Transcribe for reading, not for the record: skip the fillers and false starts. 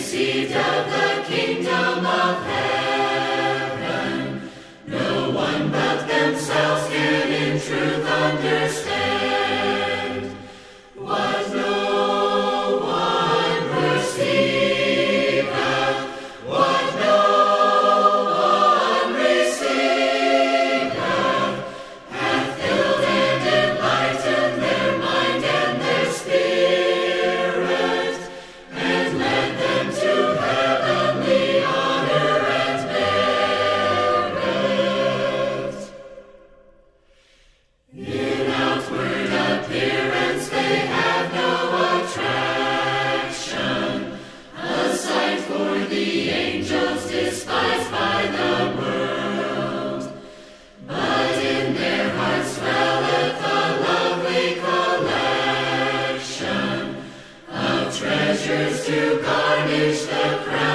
received of the kingdom of heaven. No one but themselves can in truth understand what no one perceiveth, what no one receiveth, hath filled and enlightened their mind and their spirit, and led them to heavenly honor and merit. In outward appearance they have no attraction, a sight for the angels despised by the world. But in their hearts dwelleth a lovely collection of treasures to garnish the crown